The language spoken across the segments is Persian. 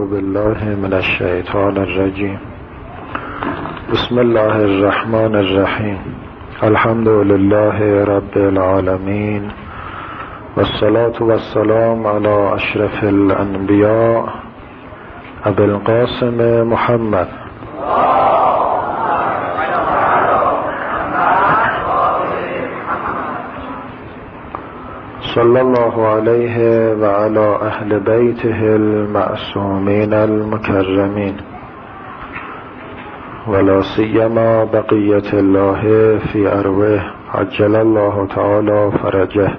بالله من الشیطان الرجیم. بسم الله الرحمن الرحیم. الحمد لله رب العالمین والصلاة والسلام علی اشرف الانبیاء ابی القاسم محمد صلی الله علیه و علی اهل بیته المعصومین المکرمین ولا سیما بقیة الله فی ارواح عجل الله تعالی فرجه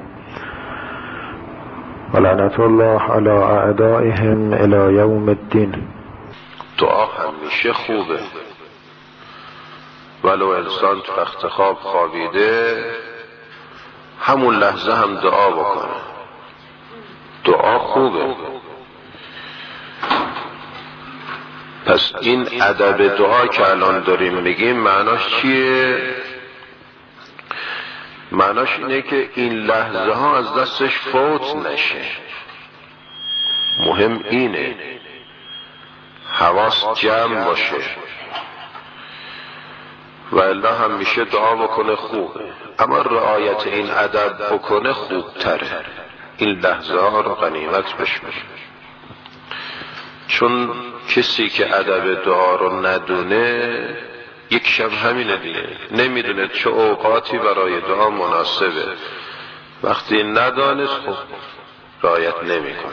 ولعنة الله علی اعدائهم الی یوم الدین. دعا همیشه خوبه، ولو انسان تو تخت خواب خوابیده همون لحظه هم دعا بکنه. دعا خوبه. پس این ادب دعا که الان داریم میگیم معناش چیه؟ معناش اینه که این لحظه ها از دستش فوت نشه. مهم اینه حواس جمع باشه و الا هم میشه دعا بکنه خوبه، اما رعایت این ادب بکنه خوبتره. این لحظه ها رو غنیمت بشمره، چون کسی که ادب دعا رو ندونه یک شب همینه دیگه، نمیدونه چه اوقاتی برای دعا مناسبه. وقتی ندانست خب رعایت نمیکنه.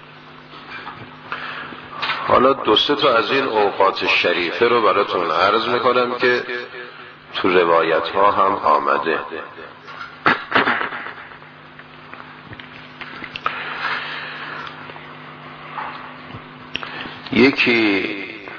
حالا دو سه تا از این اوقات شریفه رو براتون عرض میکنم که تو روایت ها هم آمده. یکی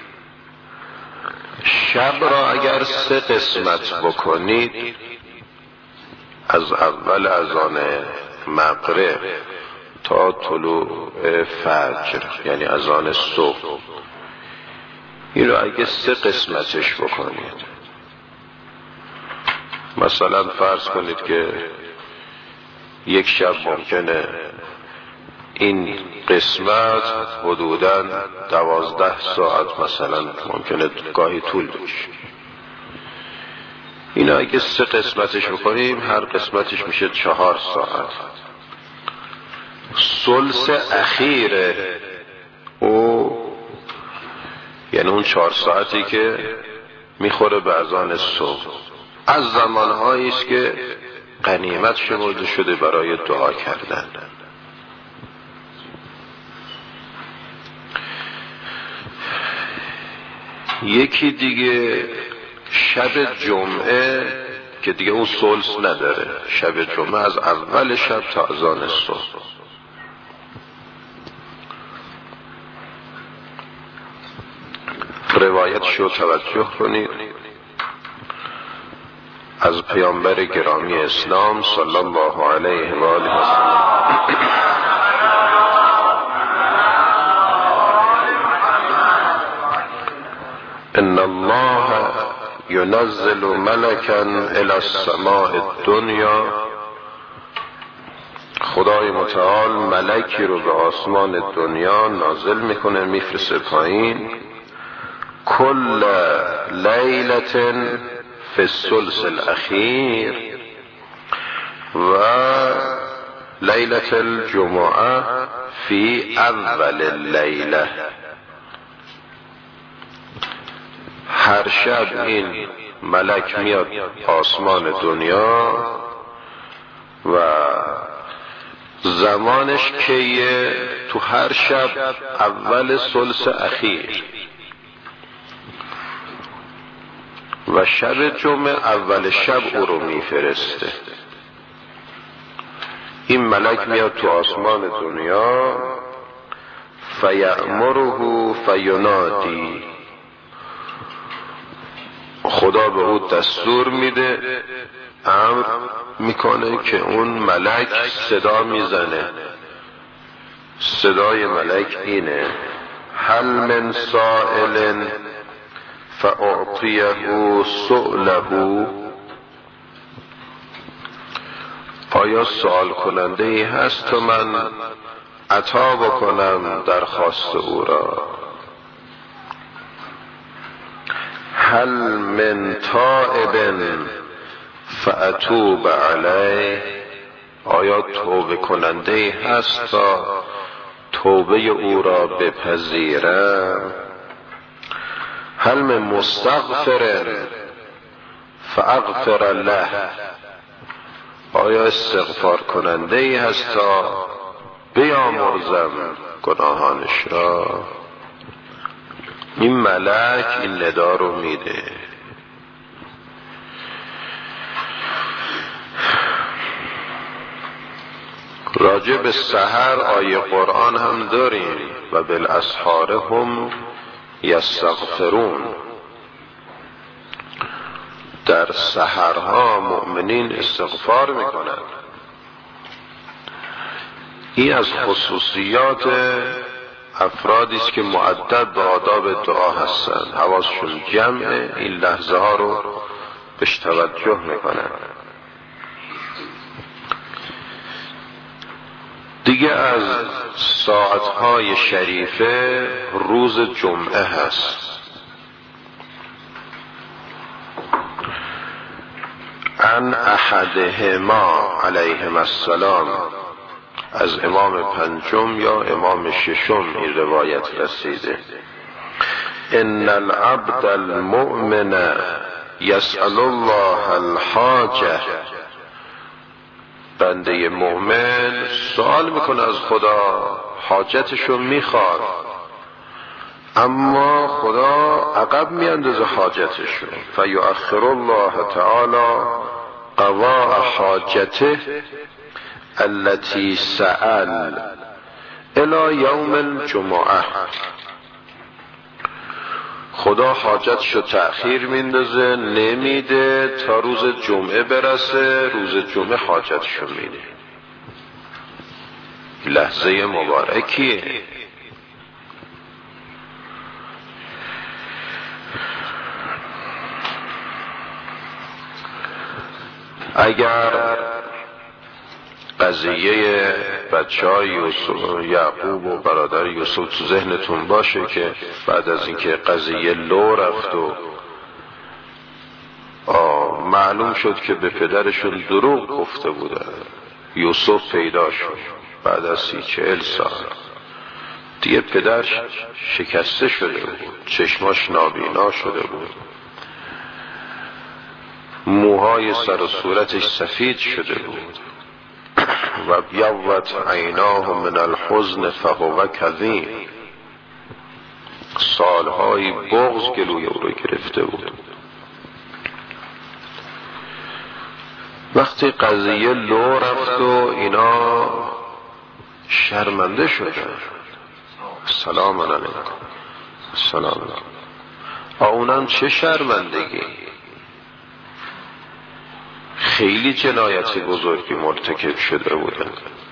شب را اگر 3 قسمت بکنید، از اول اذان مغرب تا طلوع فجر یعنی اذان صبح، این رو اگه 3 قسمتش بکنید، مثلا فرض کنید که یک شب ممکنه این قسمت حدوداً 12 ساعت مثلا ممکنه گاهی طول بشه. اینا اگه 3 قسمتش بکنیم هر قسمتش میشه 4 ساعت. ثلث اخیره او یعنی اون 4 ساعتی که میخوره به اذان صبح، از زمانهایی است که غنیمت شمرده شده برای دعا کردن. یکی دیگه شب جمعه که دیگه اون ثلث نداره. شب جمعه از اول شب تا اذان صبح. روایت شو توجه کنید از پیامبر گرامی اسلام صلی الله علیه و آله و سلم: ان الله ينزل ملكا الى السماء الدنيا. خدای متعال ملکی رو به آسمان دنیا نازل میکنه، میفرسته پایین. کل لیلة فی الثلث الاخیر و لیلة الجمعه فی اول اللیله. هر شب این ملک میاد آسمان دنیا و زمانش کیه؟ تو هر شب اول ثلث اخیر، و شب جمعه اول شب او رو میفرسته. این ملک میاد تو آسمان دنیا، فیأمره فینادی. خدا به او دستور میده، امر میکنه که اون ملک صدا میزنه. صدای ملک اینه: هل من سائل فاعطیه سؤله. آیا سوال کننده ای هست تا من عطا بکنم درخواست او را؟ هل من تائب فاتوب علیه، آیا توبه کننده هست تا توبه او را بپذیرم؟ هل من مستغفر فاغفر له، آیا استغفار کننده ای هست تا بیامرزم گناهانش را؟ این ملک این ندا رو میده. راجع به سحر آیه قرآن هم داریم و بالاسحار هم یستغفرون. در سحرها مؤمنین استغفار میکنند. این از خصوصیات افرادی است که معدد به آداب دعا هستند، حواسشون جمعه، این لحظه ها رو بهش توجه میکنند. دیگه از ساعتهای شریفه روز جمعه هست. عن احدهما علیهم السلام، از امام پنجم یا امام ششم این روایت رسیده. ان العبد المؤمن یسأل الله الحاجه، بنده مؤمن سوال میکنه از خدا، حاجتشو میخواد، اما خدا عقب میاندازه حاجتشو. فیؤخر الله تعالی قضاء حاجته التي سأل الى یوم الجمعه، خدا حاجتشو تأخیر میندازه، نمیده تا روز جمعه برسه، روز جمعه حاجتشو میده. لحظه مبارکیه. اگر قضیه بچه‌های یعقوب و برادر یوسف تو ذهنتون باشه که بعد از اینکه قضیه لو رفت و معلوم شد که به پدرشون دروغ گفته بودن، یوسف پیدا شد بعد از 30-40 سال، دیگه پدر شکسته شده بود، چشماش نابینا شده بود، موهای سر و صورتش سفید شده بود و بیضت عیناه من الحزن فهو کظیم، سالهای بغض گلوی او رو گرفته بود. وقتی قضیه لو رفت و اینا شرمنده شدن، سلام علیکم، سلام علیکم، اونم چه شرمندگی، خیلی جنایت بزرگی مرتکب شده بودن.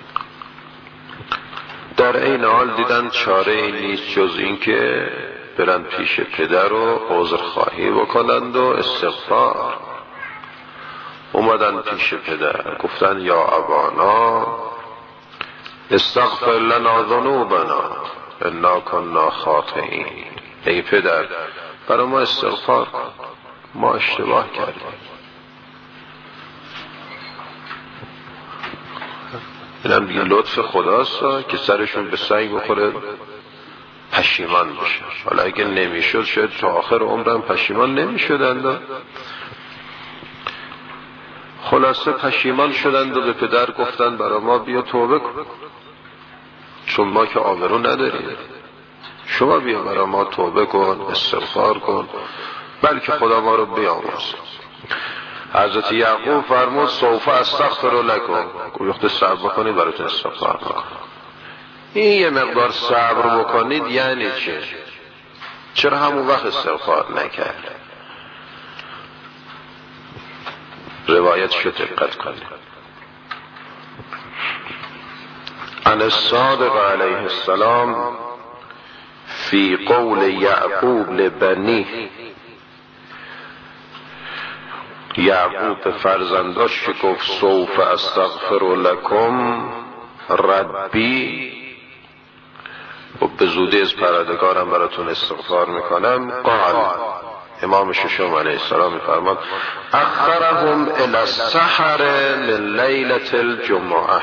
در این حال دیدن چاره ای نیست جز این که برن پیش پدر و عذرخواهی بکنند و استغفار. اومدن پیش پدر گفتن یا ابانا استغفر لنا ذنوبنا انا كنا خاطئین، ای پدر برای ما استغفار کن، ما اشتباه کردیم. اینم دیگه لطف خداست که سرشون به سنگ بخوره پشیمان بشه. حالا اگه نمیشد شاید تا آخر عمرم پشیمان نمیشدند. خلاصه پشیمان شدند و به پدر گفتن برای ما بیا توبه کن، چون ما که آبرو نداریم، شما بیا برای ما توبه کن، استغفار کن، بلکه خدا ما رو بیامرز. حضرت یعقوب فرمود سوف استغفر لکم، گفت صبر بکنید براتون استغفار کنم. این یه مقدار صبر بکنید یعنی چه؟ چرا همون وقت استغفار نکرد؟ روایتشو دقت کنید. عن الصادق علیه السلام فی قول یعقوب لبنیه، یعقوب به فرزنداش که گفت سوف استغفر لکم ربی، و به زودی از پروردگارم براتون استغفار میکنم، قال امام ششم علیه السلام میفرماد اخرهم الی السحر من لیلة الجمعه،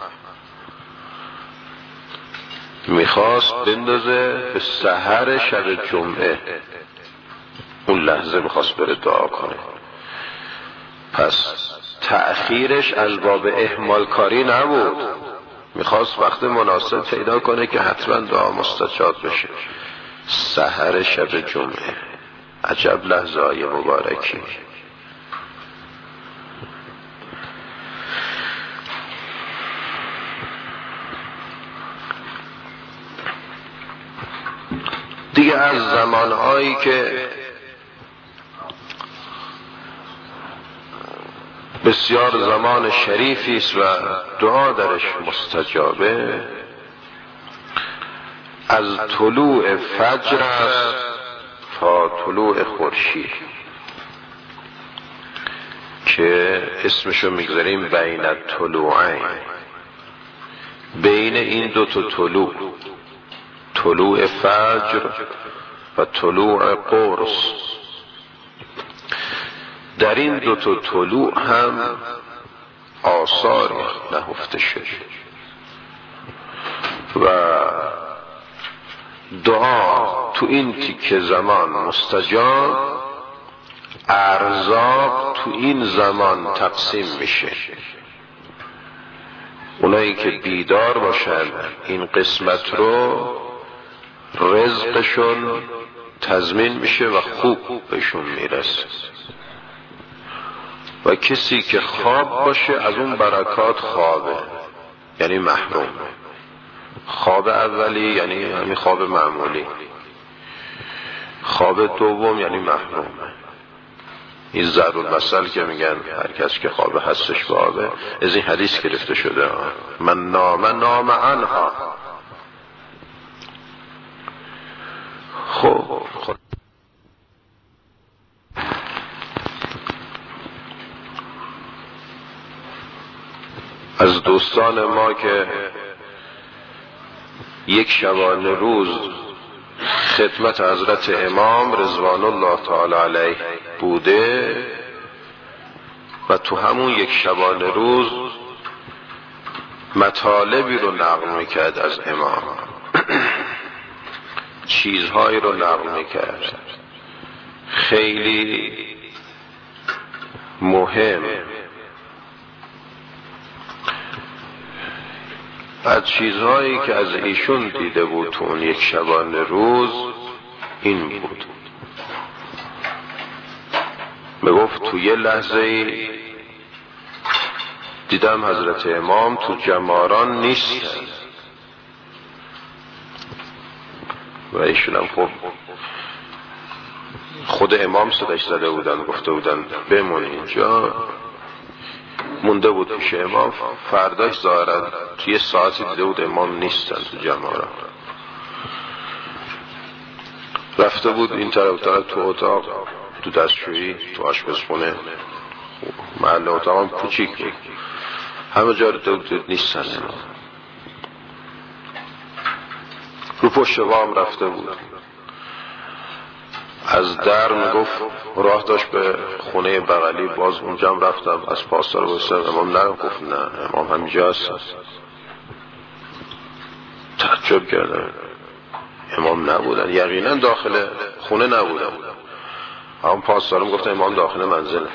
میخواست بندازه به سحر شب جمعه، اون لحظه میخواست بره دعا کنه. پس تأخیرش از باب اهمال کاری نبود، میخواست وقت مناسب پیدا کنه که حتما دعا مستجاب بشه. سحر شب جمعه، عجب لحظه های مبارکی. دیگه از زمانهایی که بسیار زمان شریفی است و دعا درش مستجابه، از طلوع فجر است تا طلوع خورشید که اسمشو میگذاریم بین الطلوعین، بین این دو تا طلوع، طلوع فجر و طلوع قرص. در این دو تا طلوع هم آثار نهفته شده و دعا تو این تیکه زمان مستجاب، ارزاق تو این زمان تقسیم میشه. اونایی که بیدار باشن این قسمت رو رزقشون تضمین میشه و خوب بهشون میرسه، و کسی که خواب باشه از اون برکات خوابه، یعنی محرومه. خواب اولی یعنی همین خواب معمولی، خواب دوم یعنی محرومه. این ضرور مثل که میگن هر کس که خواب هستش خوابه، از این حدیث گرفته شده، من نام عنها. خب از دوستان ما که یک شبانه روز خدمت حضرت امام رضوان الله تعالی علیه بوده و تو همون یک شبانه روز مطالبی رو نقل میکرد از امام، چیزهایی رو نقل میکرد خیلی مهم. از چیزهایی که از ایشون دیده بود تو اون یک شبانه روز این بود، میگفت تو یه لحظه دیدم حضرت امام تو جماران نیستن و ایشون هم خود امام صداش زده بودن، گفته بودن بمون اینجا. مونده بود پیش امام، فرداش ظاهرا توی یه ساعتی دیده بود امام نیستن تو جماران. رفته بود این طرف تو اتاق، تو دستشویی، تو آشپزخونه، محل اتاق هم کوچیک بود، همه جا رو دیده نیستن امام. رو پشت بام رفته بود، از در میگفت راه داشت به خونه بغلی، باز اونجا هم رفتم از پاسدار بستم، امام نه، گفت نه امام همینجا هست. تعجب کردم، امام نبودن، یقینا داخل خونه نبودن. همون پاسدارم گفت امام داخل منزله.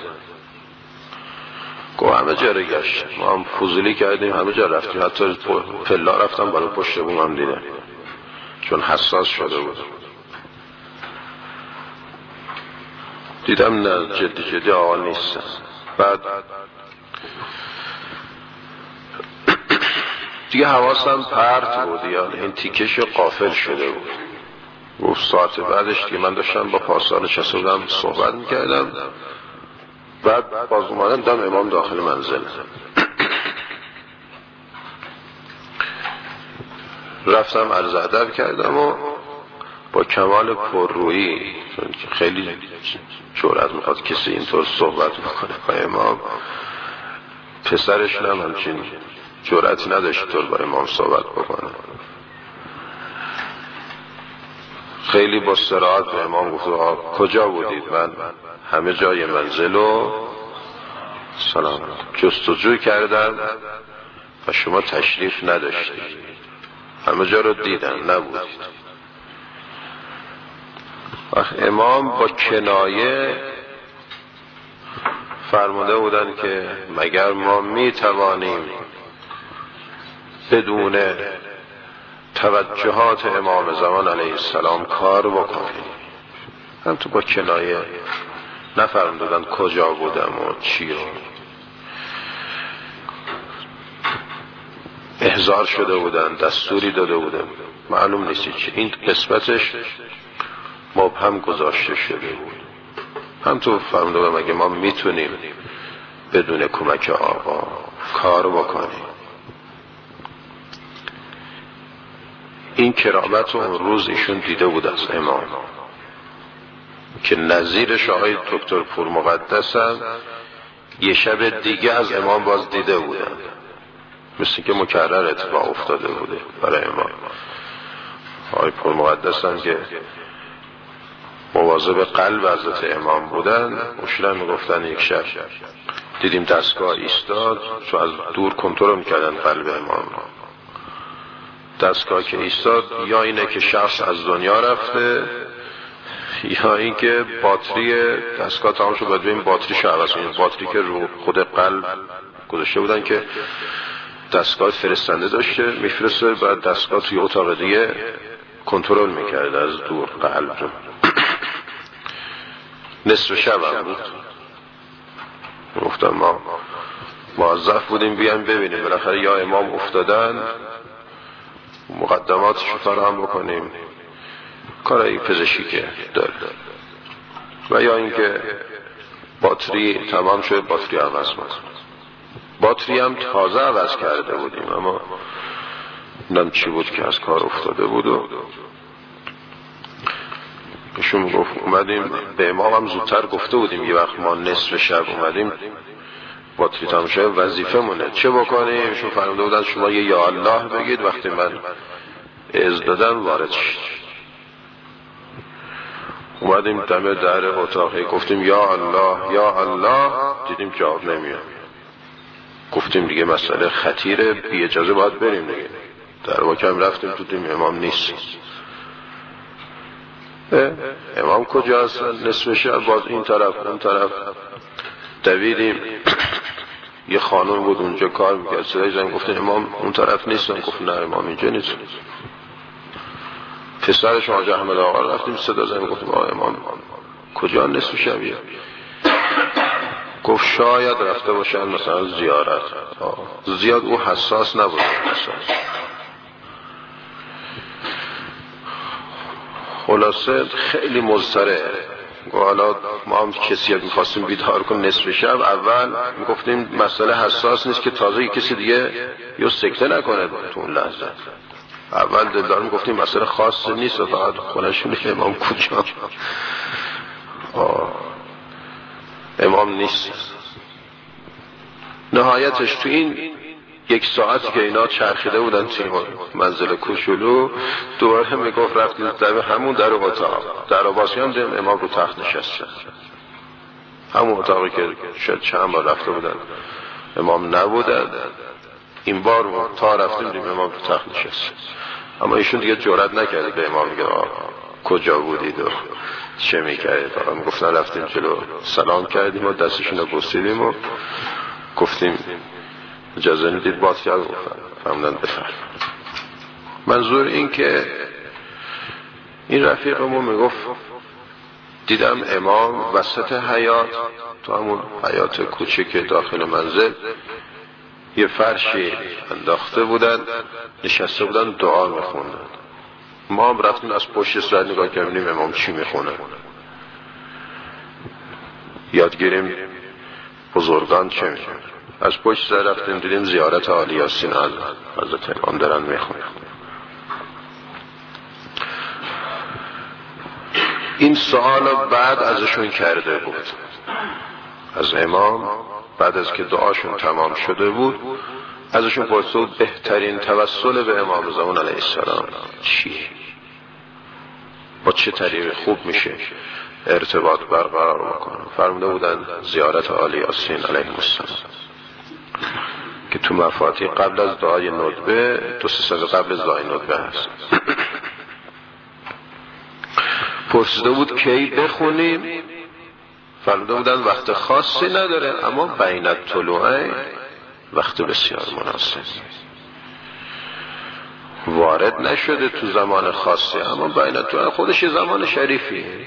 گفت همه جا رو گشت، ما هم فضولی کردیم، همه جا رفتیم، حتی پلا رفتم بالا پشت بوم هم دیدم، چون حساس شده بود. دیدم نه، جدی آقا نیستن. بعد دیگه حواسم پرت بود، یا این تیکش غافل شده بود. گفت ساعت بعدش دیگه من داشتم با پاسدار نشسته بودم صحبت میکردم، بعد باز اومدم دیدم امام داخل منزل. رفتم عرض ادب کردم و با کمال پررویی، خیلی جرأت میخواد کسی اینطور صحبت میکنه با امام، پسرش هم همچین جرأتی نداشت طور با امام صحبت بکنه. خیلی با صراحت به امام گفت کجا بودید؟ من همه جای منزل و سلام جستجو کردم و شما تشریف نداشتید، همه جا رو دیدم نبودید. امام با کنایه فرموده بودن که مگر ما می توانیم بدون توجهات امام زمان علیه السلام کار بکنیم؟ هم تو با کنایه نفرمودن کجا بودم و چی رو احضار شده بودن، دستوری داده بودن، معلوم نیستی چی. این قسمتش مبهم گذاشته شده بود. هم تو فرموده بودن مگه ما میتونیم بدون کمک آقا کار بکنیم؟ این کرامت رو اون روز ایشون دیده بود از امام که نظیرش آقای دکتر پور مقدس هم یه شب دیگه از امام باز دیده بودن، مثل که مکرر اتفاق افتاده بوده برای امام. آقای پور مقدس هم که مواظب قلب حضرت امام بودن، اصولا میگفتن یک شب دیدیم دستگاه ایستاد، چون از دور کنترل میکردن قلب امام. دستگاه که ایستاد یا اینه که شخص از دنیا رفته یا این که باتری دستگاه تمام شد، باید ببین باتریش عوض کنیم. باتری که رو خود قلب گذاشته بودن که دستگاه فرستنده داشته میفرسته، بعد دستگاه توی اتاق دیگه کنترل میکرد از دور قلب رو. نصف شب هم بود. گفتم ما موظف بودیم بیان ببینیم بالاخره یا امام افتادن مقدماتش رو فراهم بکنیم، کارایی پزشکی که داره، و یا اینکه باتری تمام شد باتری عوض کنیم. باتری هم تازه عوض کرده بودیم، اما نم چی بود که از کار افتاده بود و ایشون گفت اومدیم به امام هم زودتر گفته بودیم یه وقت ما نصف شب اومدیم باتری تمام شد وظیفه مونه چه بکنیم. ایشون فرموده بودن شما یه یا الله بگید، وقتی من اذن دادم وارد شد. اومدیم دم در اتاقی گفتیم یا الله یا الله، دیدیم جواب نمیاد. گفتیم دیگه مسئله خطیره، بی اجازه باید بریم دیگه. در واقع رفتیم تو دیم امام نیست. امام کجاست؟ نصف شب باز این طرف اون طرف دویدیم. یه خانم بود اونجا کار میکرد، صدای زنگ گفتیم امام اون طرف نیستن. گفت نه امام اینجا نیست. پسرش آقا احمد آقا رفتیم صدا زنگ گفتیم آقا امام کجا نصف شبیه؟ گفت شاید رفته باشن مثلا زیارت. زیاد او حساس نبود. خلاصه خیلی مضطره. حالا ما هم کسی میخواستیم بیدار کنیم نصف شب، اول میگفتیم مسئله حساس نیست که تازه کسی دیگه یا سکته نکنه تو اون لحظه. اول دلدار میگفتیم مسئله خاص نیست و فقط خونشونه که امام کجا. امام نیست. نهایتش تو این یک ساعتی که اینا چرخیده بودن توی منزل کوچولو، دوباره میگفت رفتیم در همون در اتاق در آباسی هم دیم امام رو تخت نشست. همون اتاقی که شاید چند بار رفته بودن امام نبودن، این بار تا رفتیم دیم امام رو تخت نشست. اما ایشون دیگه جرئت نکرده به امام میگه کجا بودید و چه میکردید. فقط میگفتن رفتیم جلو سلام کردیم و دستشون رو بوسیدیم و گفتیم اجازه ندید بات کرد. فهمدن بفرم. منظور این که این رفیقمون میگفت دیدم امام وسط حیاط، تو همون حیاط کوچیک داخل منزل یه فرشی انداخته بودن، نشسته بودن دعا میخوندن. ما هم رفتیم از پشت سر نگاه کردیم امام چی میخونه. یاد گیریم بزرگان چه میخونه. از پشت سر رفتیم دیدیم زیارت عالی یاسین از حضرت امام دارن میخونه. این سوال بعد ازشون کرده بود، از امام بعد از که دعاشون تمام شده بود ازشون پرسید بود بهترین توسل به امام زمان علیه السلام چیه؟ با چه طریق خوب میشه ارتباط برقرار بکنه. فرموده بودن زیارت آل یاسین علیه السلام که تو مفاتیح قبل از دعای ندبه 2-3 سال قبل از دعای ندبه هست. پرسیده بود کی بخونیم، فرموده بودن وقت خاصی نداره، اما بین الطلوعین وقت بسیار مناسب، وارد نشده تو زمان خاصی، اما بین الطلوعین خودش زمان شریفیه.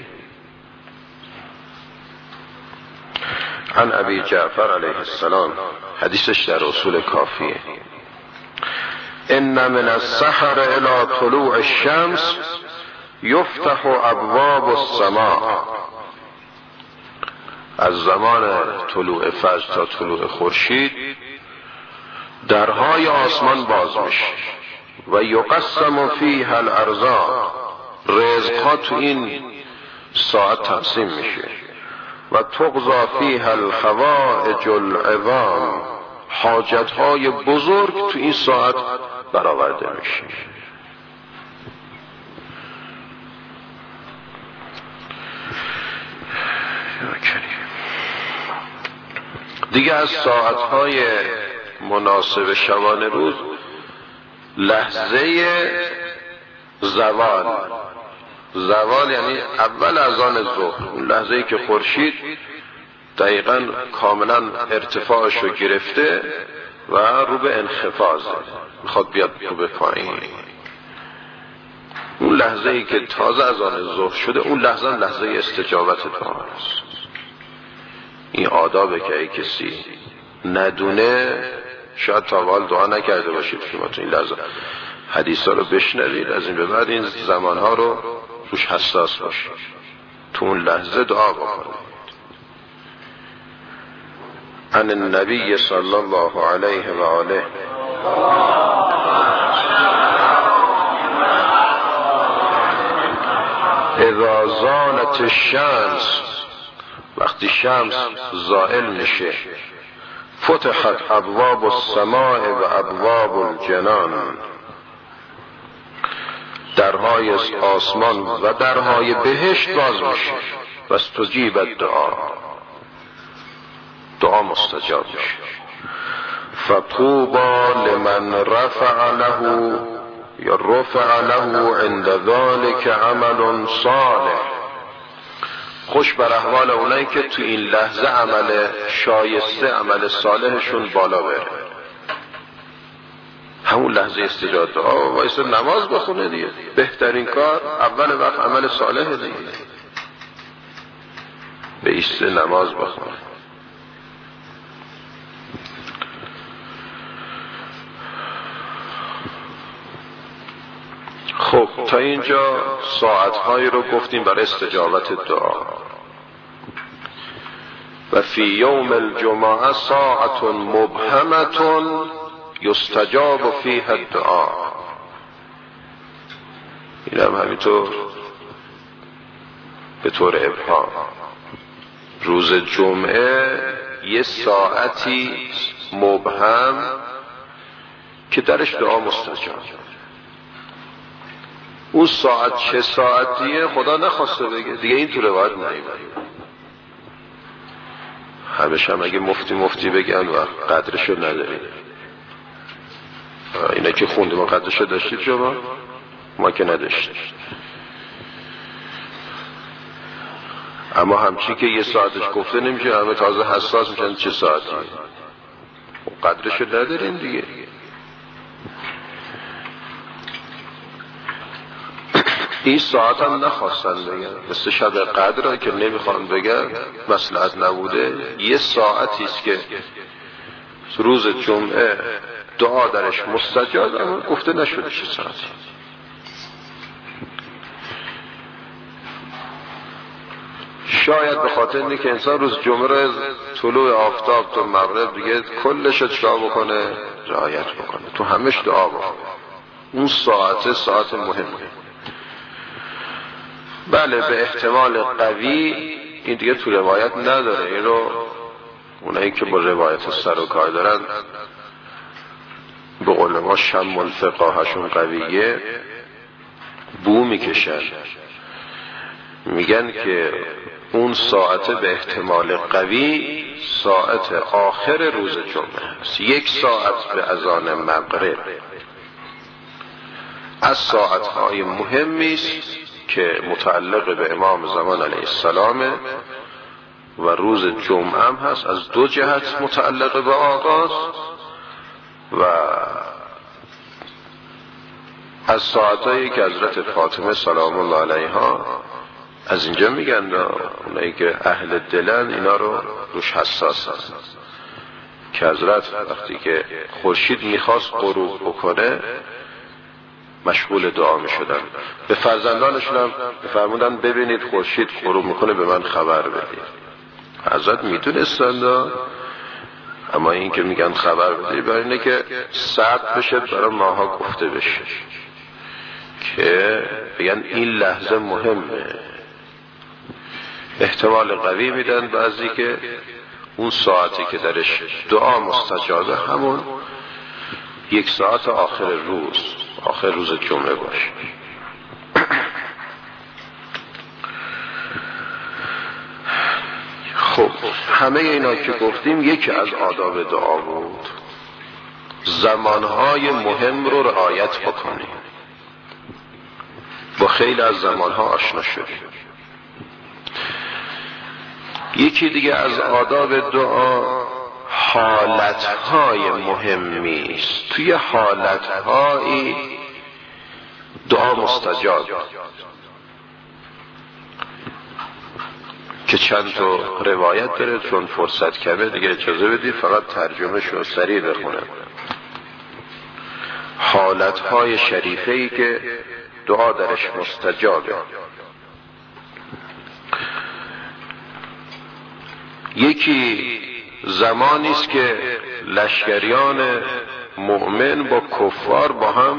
عن ابی جعفر علیه السلام، حدیثش در اصول کافیه، ان من السحر الى طلوع الشمس یفتح ابواب السماء، از زمان طلوع فجر تا طلوع خورشید درهای آسمان باز میشه و یقسم فیها الارزاق، رزقها تو این ساعت تقسیم میشه و تقضا فیها الحوائج العظام، حاجتهای بزرگ تو این ساعت برآورده میشه. دیگه از ساعتهای مناسب شبانه روز لحظه زوال یعنی اول اذان ظهر، اون لحظه‌ای که خورشید دقیقاً کاملا ارتفاعش رو گرفته و رو به انخفاضه، میخواد بیاد رو به پایین، اون لحظه‌ای که تازه اذان ظهر شده، اون لحظه استجابت دعاست. این آدابه که ای کسی ندونه شاید تا حال دعا نکرده باشید که ما تو این لحظه حدیثا رو بشنوید، از این به بعد این زمانها رو روش حساس باشید، تو اون لحظه دعا بکنید. عن النبی صلی الله علیه و آله اذا زالت الشمس، وقتی شمس زائل میشه، فتحت ابواب السماء و ابواب الجنان، درهای آسمان و درهای بهشت باز میشه و استجیب دعا مستجاب میشه. فطوبى لمن رفع له عند ذلك عمل صالح، خوش بر احوال اونایی که تو این لحظه عمل شایسته، عمل صالحشون بالا بره. همون لحظه استجابت دعا وایسه نماز بخونه دیگه، بهترین کار اول وقت عمل صالح دیگه، به ایسته نماز بخونه. خب تا اینجا ساعتهایی رو گفتیم برای استجابت دعا. و فی یوم الجمعه ساعت مبهمه یستجاب فیها الدعا، این هم همینطور به طور ابهام. روز جمعه یه ساعتی مبهم که درش دعا مستجاب، اون ساعت چه ساعتیه خدا نخواسته بگه دیگه، این تو روایت نیومده. همش هم اگه مفتی بگن و قدرشو نداریم، اینا که خوندیم و قدرشو داشتید شما، ما که نداشتیم. اما همچی که یه ساعتش گفته نمیشه، همه تازه حساس میشن چه ساعتی، قدرشو نداریم دیگه. این ساعت هم نخواستن بگن، مثل شب قدر که نمیخوان بگن مصلحت نبوده. یه ساعتیست که روز جمعه دعا درش مستجاب، اما گفته نشده چه ساعتی. شاید به خاطر اینه که انسان روز جمعه رو طلوع آفتاب تا مغرب دیگه کلش دعا بکنه، رعایت بکنه، تو همش دعا بکنه. اون ساعت مهمه. بله به احتمال قوی این دیگه تو روایت نداره، این رو اونایی که با روایت سر و کار دارن به قول ما شم الفقاهشون قویه، بو میکشن. میگن که اون ساعت به احتمال قوی ساعت آخر روز جمعه است، 1 ساعت به اذان مغرب از ساعتهای مهمی است که متعلق به امام زمان علیه السلام و روز جمعه هم هست. از 2 جهت متعلق به آغاز و از ساعتهایی که حضرت فاطمه سلام الله علیها از اینجا میگن اونایی که اهل دلن اینا رو روش حساس هست که حضرت وقتی که خورشید میخواست غروب بکنه مشغول دعا میشدن. به فرزندانشون هم فرمودن ببینید خورشید غروب میکنه به من خبر بدید. حضرت میدونستند، اما این که میگن خبر بدید برای اینه که ثبت بشه برای ماها گفته بشه که بگن این لحظه مهمه. احتمال قوی میدن بعضی که اون ساعتی که درش دعا مستجابه همون 1 ساعت آخر روز جمعه باشه. خب همه اینا که گفتیم یکی از آداب دعا بود. زمانهای مهم رو رعایت بکنیم. با خیلی از زمانها آشنا شدیم. یکی دیگه از آداب دعا حالتهای مهمی است. توی حالتهایی دعا مستجاب که چند تا روایت داره، چون فرصت کمه دیگه اجازه بدید فقط ترجمه شو سریع بخونم. حالتهای شریفه‌ای که دعا درش مستجابه. یکی زمانی است که لشکریان مؤمن با کفار با هم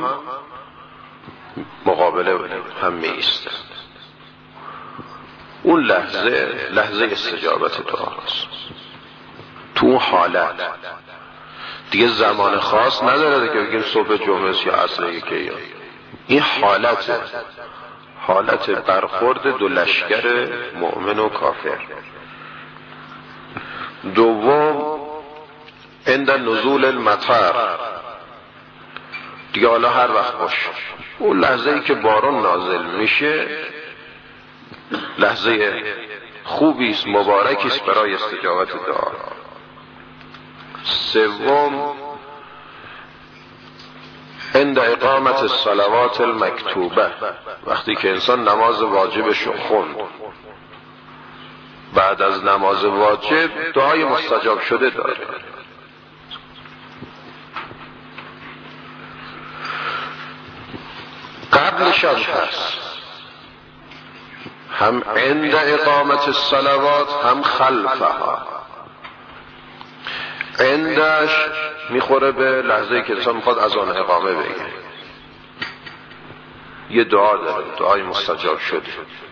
مقابله هم می ایستند. اون لحظه استجابت دعاست. تو اون حالت دیگه زمان خاص نداره که بگیم صبح جمعه یا عصر یکی. این حالت برخورد 2 لشکر مؤمن و کافر. دوم عند نزول المطر، دیگه حالا هر وقت باشه اون لحظه ای که باران نازل میشه لحظه خوبی است، مبارکی است برای استجابت دعا. سوم عند اقامت الصلوات المکتوبه، وقتی که انسان نماز واجبش رو خوند، بعد از نماز واجب دعای مستجاب شده داره. قبلش هم هست، هم عند اقامت الصلوات هم خلفها. عندش میخوره به لحظه‌ای که انسان میخواد اذان اقامه بگه، یه دعا داره، دعای مستجاب شده.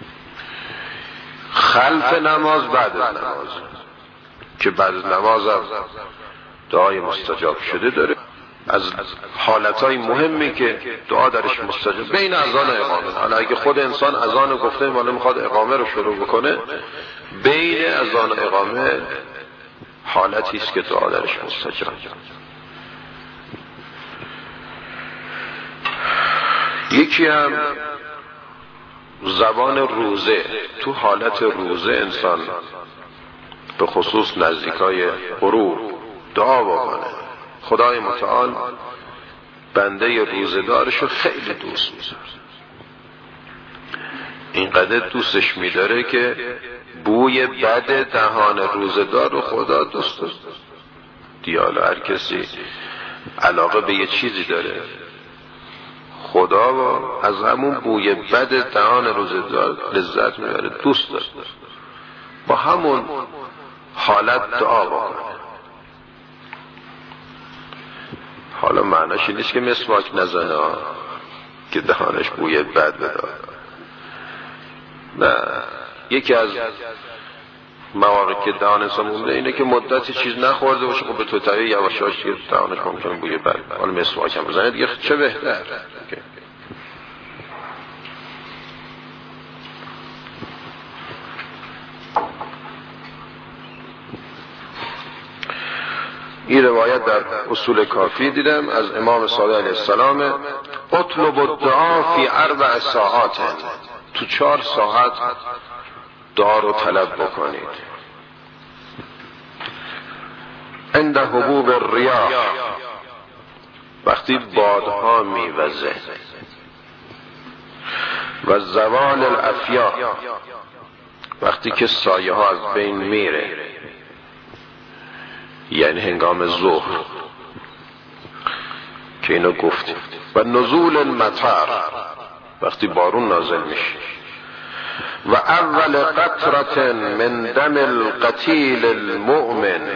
خلف نماز بعد از نماز که بعد از نماز هم دعای مستجاب شده داره. از حالتهای مهمی که دعا درش مستجاب بین اذان و اقامه. حالا اگه خود انسان اذان رو گفته مالا میخواد اقامه رو شروع بکنه، بین اذان و اقامه حالتی است که دعا درش مستجاب. یکی هم زبان روزه. تو حالت روزه انسان به خصوص نزدیکای غروب دعا بکنه خدای متعال بنده روزدارشو خیلی دوست می‌داره، اینقدر دوستش می‌داره که بوی بد دهان روزدار رو خدا دوست داره. دیالا هر کسی علاقه به یه چیزی داره، خدا از همون بوی بد دهان روزدار لذت میبره، دوست داره. با همون حالت دعا بکنه. حالا معناش نیست که مسواک نزنه که دهانش بوی بد بده. نه، یکی از مواقع که دهان انسان مونده اینه که مدتی چیز نخورده باشه، خب به تو طبیعی یواشاش که دهانش ممکنه بوی بد. حالا مسواک هم بزنه دیگه چه بهتر. این روایت در اصول کافی دیدم از امام صادق علیه السلام: اطلب الدعا فی 4 ساعات، تو 4 ساعت دعا رو طلب بکنید. عند هبوب الریاح، وقتی بادها میوزه، و زوال الافیاه، وقتی که سایه ها از بین میره، یعنی هنگام ظهر که اینو گفتیم، و نزول المطر، وقتی بارون نازل میشه، و اول قطرة من دم القتیل المؤمن،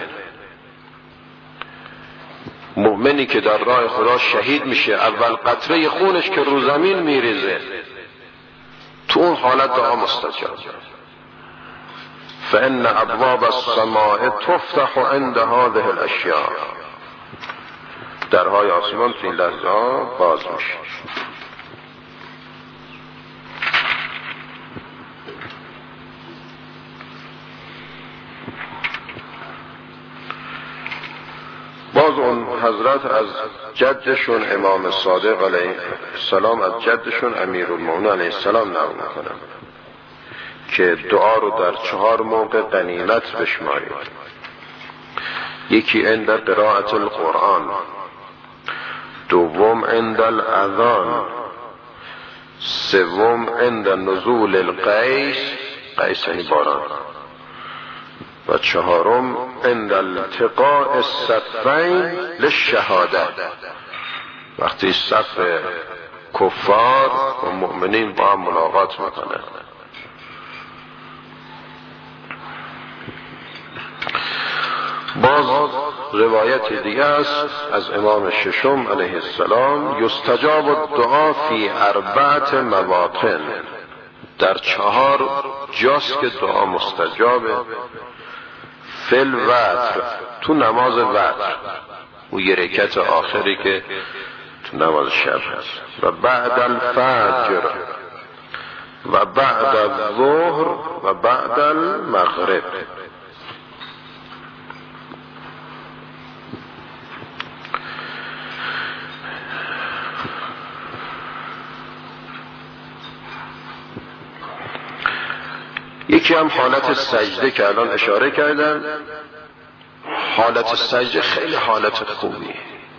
مؤمنی که در راه خدا شهید میشه، اول قطره خونش که رو زمین میریزه، تو اون حالت دعا مستجاب. فإن ابواب السماء تفتح عند هذه الاشیاء، درهای آسمان تو این لحظه ها باز میشه. باز اون حضرت از جدشون امام صادق علیه السلام، از جدشون امیرالمومنین علیه السلام نقل میکنن که دعا رو در 4 موقع غنیمت بشمارید. یکی عند قراءة القرآن، دوم عند الاذان، سوم عند نزول القیس، قیس یعنی باران، و 4م عند التقاء الصفین للشهاده، وقتی صف کفار و مؤمنین با هم ملاقات میکنن. باز روایت دیگه است از امام ششم علیه السلام: یستجاب الدعا فی 4 مواطن، در 4 جاست که دعا مستجابه. فل وتر، تو نماز وتر، اون یه رکعت آخری که تو نماز شب هست، و بعد الفجر، و بعد الظهر، و بعد المغرب. یکی هم حالت سجده که الان اشاره کردن. حالت سجده خیلی حالت خوبیه،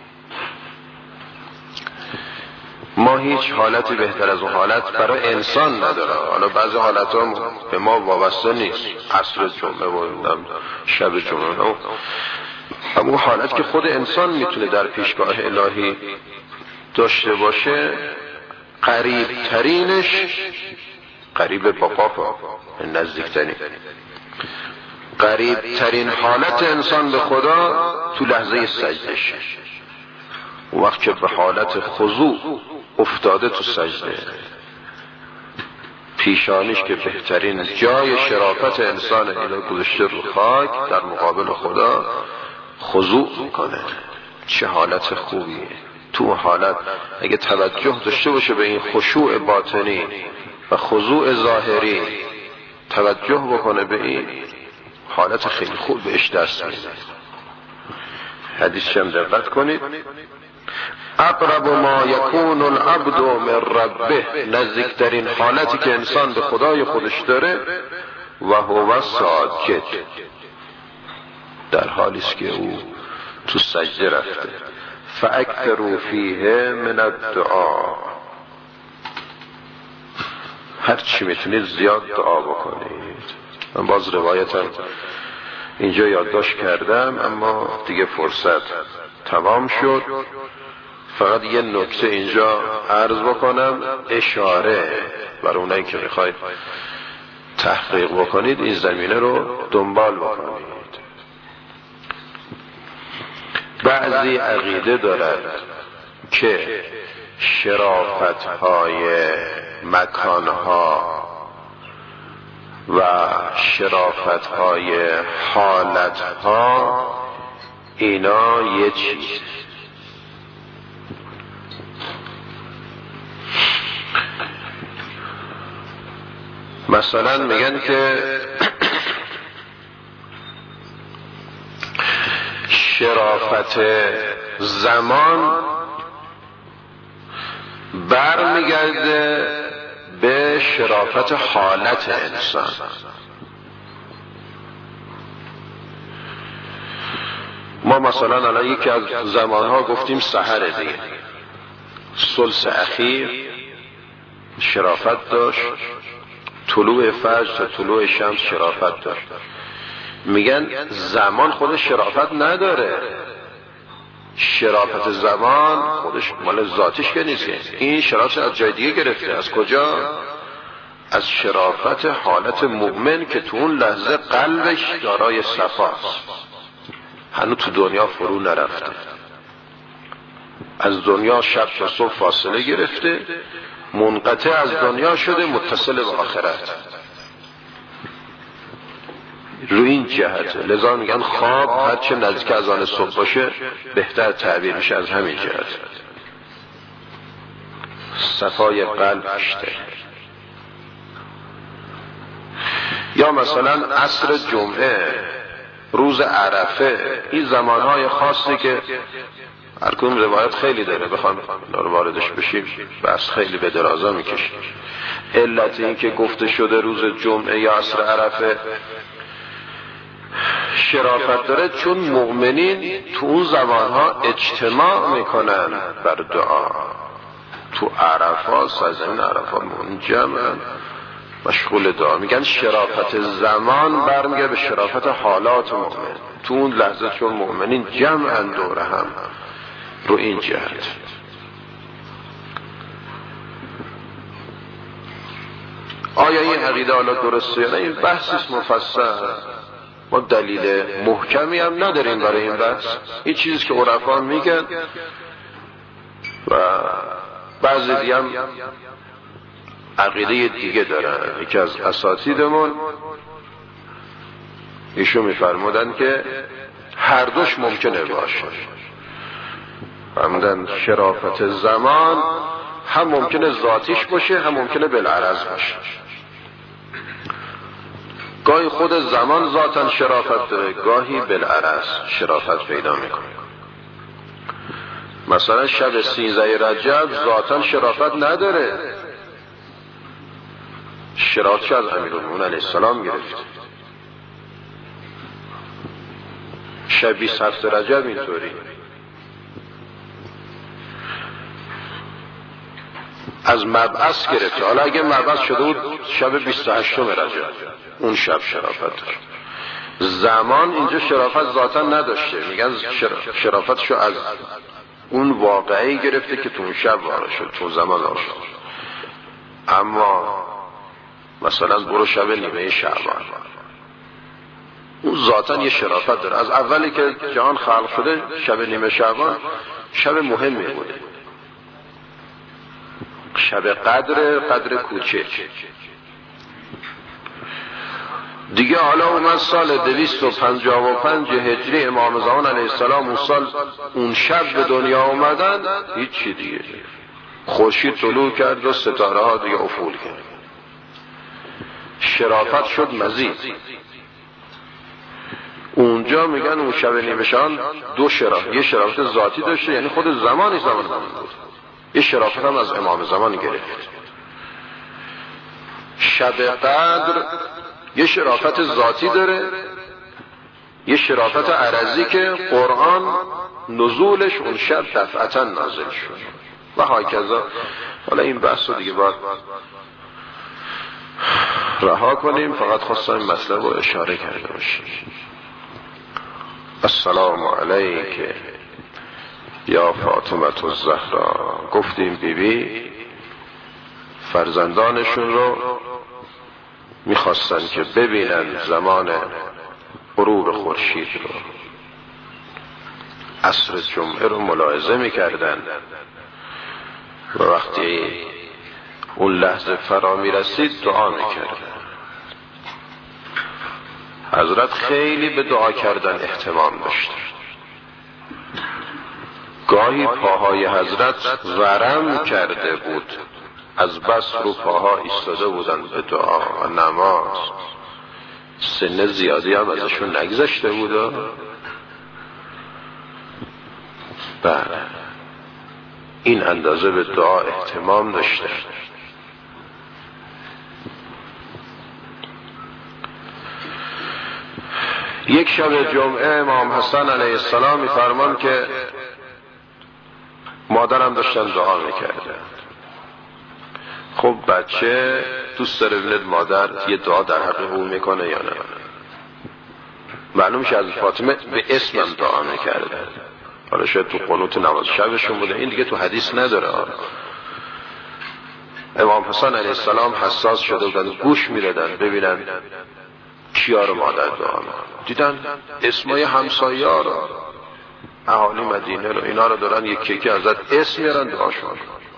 ما هیچ حالتی بهتر از اون حالت برای انسان نداره. حالا بعضی حالت هم به ما وابسته نیست، عصر جمعه و شب جمعه، اما حالت که خود انسان میتونه در پیشگاه الهی داشته باشه، قریب ترینش، قریب بابا نزدیکترین، قریب ترین حالت انسان به خدا تو لحظه سجدهش، وقت که به حالت خضوع افتاده تو سجده، پیشانیش که بهترین جای شرافت انسان اینو گذاشته رو خاک در مقابل خدا خضوع میکنه. چه حالت خوبیه. تو حالت اگه توجه داشته باشه به این خشوع باطنی و خضوع ظاهری، توجه بکنه به این حالت خیلی خوب بهش دست میده. حدیث هم دقت کنید: اقرب ما یکون العبد من ربه، نزدیکترین حالتی که انسان به خدای خودش داره، و هو ساجد، در حالی است که او تو سجده رفته. فاکثروا فیه من الدعا، هر چی میتونید زیاد دعا بکنید. من باز روایتم اینجا یادداشت کردم اما دیگه فرصت تمام شد. فقط یه نکته اینجا عرض بکنم، اشاره برای اونایی که میخواید تحقیق بکنید این زمینه رو دنبال بکنید. بعضی عقیده دارد که شرافت‌های مکانها و شرافت‌های حالتها اینا یه چیز، مثلا میگن که شرافت زمان برمیگرده به شرافت حالت انسان. ما مثلا الان یکی از زمانها گفتیم سحر دیگه، ثلث اخیر شرافت داشت، طلوع فجر تا طلوع شمس شرافت داشت. میگن زمان خودش شرافت نداره، شرافت زمان خودش مال ذاتش که نیست، این شرافت از جای دیگه گرفته. از کجا؟ از شرافت حالت مؤمن که تو اون لحظه قلبش دارای صفاست، هنوز تو دنیا فرو نرفته، از دنیا شب تا صبح فاصله گرفته، منقطع از دنیا شده، متصل به آخرت. رو این جهت لذا میگن خواب هرچه نزدیک از آن صبح باشه بهتر تعبیر میشه. از همین جهت صفای قلب بیشتر. یا مثلا عصر جمعه، روز عرفه، این زمانهای خاصی که هر کدوم روایت خیلی داره، بخوام واردش بشیم بس خیلی به درازا میکشه. علت این که گفته شده روز جمعه یا عصر عرفه شرافت داره چون مؤمنین تو اون زمانها اجتماع میکنن بر دعا. تو عرفات، سرزمین عرفات منجمعن مشغول دعا. میگن شرافت زمان برمیگه به شرافت حالات مؤمن تو اون لحظه، چون مؤمنین جمعن دور هم. رو این جهت آیا این عقیده حالا درسته یا نه؟ این بحثیست مفصل، ما دلیل محکمی هم نداریم برای این بحث. این چیزی که عرفا میگن و بعضی دیگه هم عقیده دیگه دارن. یکی از اساتیدمون ایشون میفرمودن که هر دوش ممکنه باشه. فرمودن شرافت زمان هم ممکنه ذاتیش باشه، هم ممکنه بالعرض باشه. گاهی خود زمان ذاتاً شرافت داره، گاهی بالعرض شرافت پیدا میکنه. مثلا شب 13 رجب ذاتاً شرافت نداره، شرافت از امیرالمومنین علیه السلام گرفت. شب 27 رجب اینطوری، از مبعث گرفته. حالا اگه مبعث شده بود شب 28 رجب، اون شب شرافت داره. زمان اینجا شرافت ذاتا نداشته، میگن شرافتشو از اون واقعی گرفته که تو اون شب واقع شد، تو زمان واقع شد. اما مثلا برو شب نیمه شعبان، اون ذاتا یه شرافت داره. از اولی که جهان خلق شده شب نیمه شعبان شب مهمی بوده، شب قدر کوچک دیگه. حالا اومد سال 255 هجری امام زمان علیه السلام، اون سال اون شب به دنیا اومدن، هیچی دیگه، خورشید طلوع کرد و ستاره ها دیگه افول کرد، شرافت شد مزید. اونجا میگن اون شب نیمه شعبان دو شرافت، یه شرافت ذاتی داشته، یعنی خود زمان بود، یه شرافت هم از امام زمان گرفت. شب قدر یه شرافت ذاتی داره، یه شرافت عرضی که قرآن نزولش اون شب دفعتا نازل شد و هاکذا. حالا این بحث رو دیگه باید رها کنیم، فقط خواستم این مطلب رو اشاره کرده باشیم. السلام علیک یا فاطمه الزهرا. گفتیم بیبی فرزندانشون رو میخواستن که ببینن زمان غروب خورشید رو، عصر جمعه رو ملاحظه میکردن و وقتی اون لحظه فرا میرسید دعا میکردن. حضرت خیلی به دعا کردن اهتمام داشت. گاهی پاهای حضرت ورم کرده بود، از بس رو پاها ایستاده بودن به دعا و نماز. سن زیادی هم ازشون نگذشته بود. بله، این اندازه به دعا اهتمام داشته. یک شب جمعه امام حسن علیه السلام میفرمان که مادرم داشتن دعا میکرده. خب بچه دوست داره ببیند مادر یه دعا در حق او میکنه یا نه. معلوم شه از فاطمه به اسمم دعا میکرده. حالا شاید تو قنوت نماز شبشون بوده، این دیگه تو حدیث نداره. امام حسن علیه السلام حساس شده بودن، گوش میدادن ببینن کیا رو مادر دعا میکنه. دیدن اسمای همسایه ها رو، اهالی مدینه رو، اینا رو دارن یک یکی ازت اسم میارن دعاشون.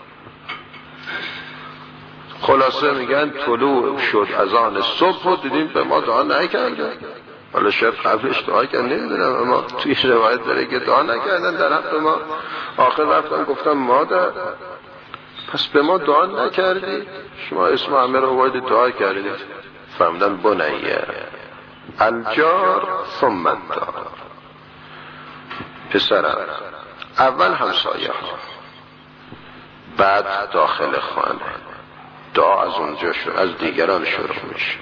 خلاصه میگن طلوع شد از آن صبح و دیدیم به ما دعا نکرده. حالا شاید قبلش دعا کرد نمیدونم، اما توی روایت داره که دعا نکردن در حق ما. آخر رفتن گفتم مادر پس به ما دعا نکردی؟ شما اسم همه رو باید دعا کردید. فهمدن بنیه الجار ثم الدار. پسرم اول همسایه ها، بعد داخل خانه. دعا از اونجا شروع، از دیگران شروع میشه.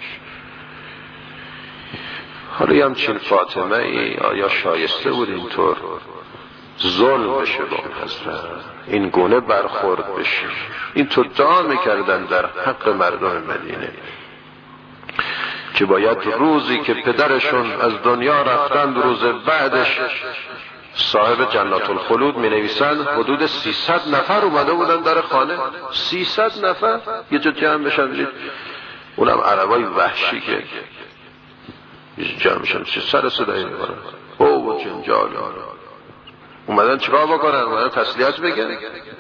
حالا یه همچین فاطمه ای آیا شایسته بود اینطور ظلم بشه با حضرت، این گونه برخورد بشه؟ اینطور دعا میکردن در حق مردم مدینه که باید روزی که پدرشون از دنیا رفتن روز بعدش صاحب جنات الخلود می نویسن حدود 300 نفر اومده بودن در خانه. 300 نفر یه جا جمع بشن، اونم عربای وحشی که جمع بشن سر صدایی میکنن او و جنجال اومدن چیکار بکنن؟ اومدن تسلیت بگن.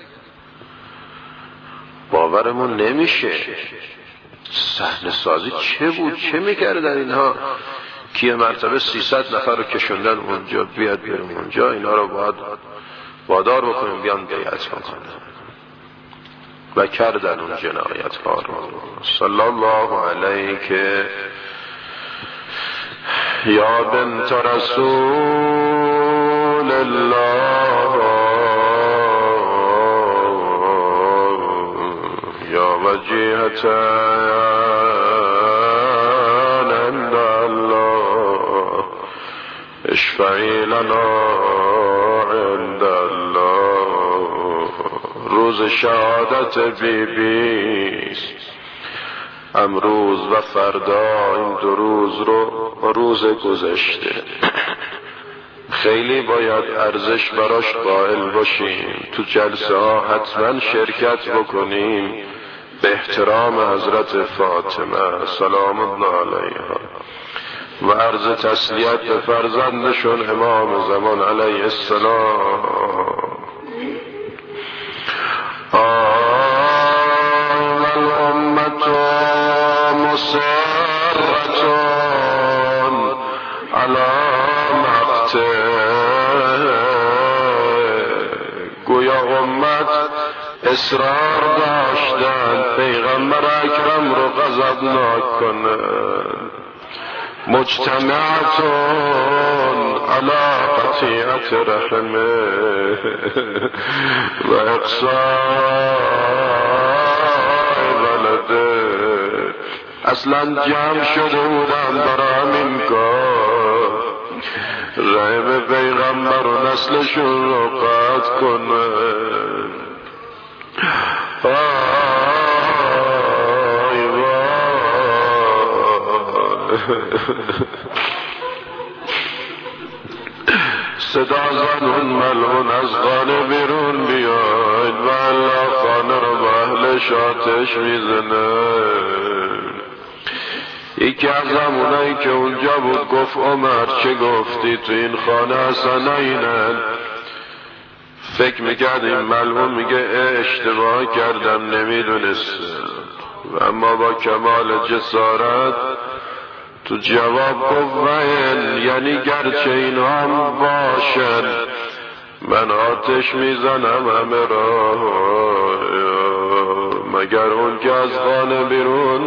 باورمون نمیشه. صحنه سازی چه بود؟ چه میکردن اینها که یه مرتبه 300 نفر رو کشوندن اونجا، بیاد بریم اونجا، اینا رو باید وادار بکنیم بیان بیعت بکنن و کردن اون جنایت ها رو. صلی الله علیک یا بنت رسول الله یا وجیهتن عند الله اشفعی لنا عند الله. روز شهادت بیبیست امروز و فردا، این 2 روز رو روز گذشته خیلی باید ارزش براش قائل باشیم. تو جلسه ها حتما شرکت بکنیم به احترام حضرت فاطمه سلام الله علیها و عرض تسلیت به فرزندشون امام زمان علیه السلام. الامت مصرتون علی گویا امت اصرار داشتن پیغمبر اکرم رو غضبناک کنن. مجتمعتون علی قطیعت رحمه و اقصای ولده. اصلا جمع شده بودن برای همین کار، رحم پیغمبر و نسلشون رو قطع کنه. آی صدا زن اون ملعون از خانه بیرون بیاید و الله خانه رو به اهلش آتش میزنه. یکی از همونایی که اونجا بود گفت عمر چه گفتی؟ تو این خانه اصلا اینن. فکر میکرد این ملعون میگه اشتباه کردم نمیدونستم، و اما با کمال جسارت تو جواب گفت یعنی گرچه این هم باشن من آتش میزنم همه را، مگر اون که از خانه بیرون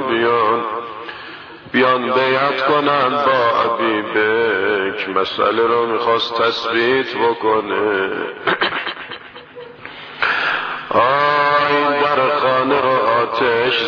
بیان بیعت کنن با ابی بکر. مسئله رو میخواست تثبیت بکنه. عشق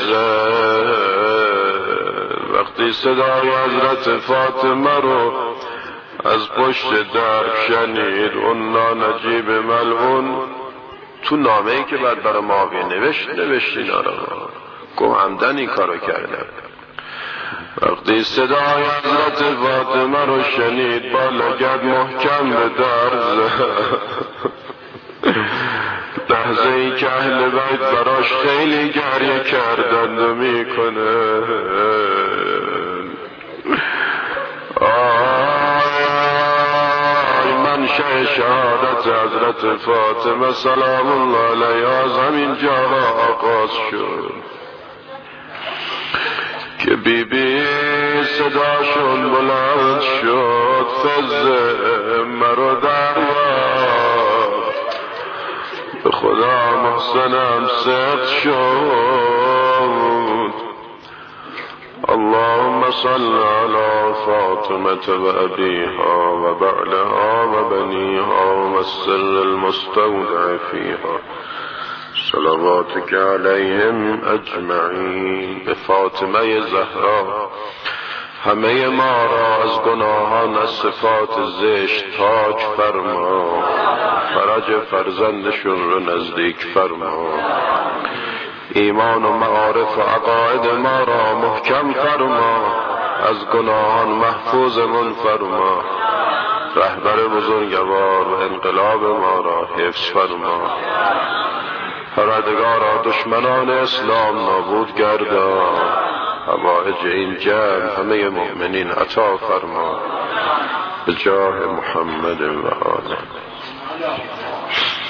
وقتی صدای حضرت فاطمه رو از پشت در شنید، اون نجیب ملعون تو نامه‌ای که بعد برای معاویه نوشت اینا رو، گفت عمدن این کارو کردن. وقتی صدای حضرت فاطمه رو شنید با لگد محکم به در لحظه ای که اهل بیت براش خیلی گریه کردند و میکنه آی منشأ شهادت حضرت فاطمه سلام الله علیها از همین جا آغاز شد که بی صداشون بلند شد، فزه مرو دریاب به خدا محسنم صدق شد. اللهم صل على فاطمة وأبيها وبعلها وبنيها والسر المستودع فيها صلواتك علیهم اجمعین. به فاطمه زهرا همه ما را از گناهان، از صفات زشت پاک فرما، فرج فرزندشون رو نزدیک فرما، ایمان و معارف و عقاید ما را محکم فرما، از گناهان محفوظمون فرما، رهبر بزرگوار و انقلاب ما را حفظ فرما. پروردگارا دشمنان اسلام نابود گردان، حوائج این جمع همه مؤمنین عطا فرما به جاه محمد و آله.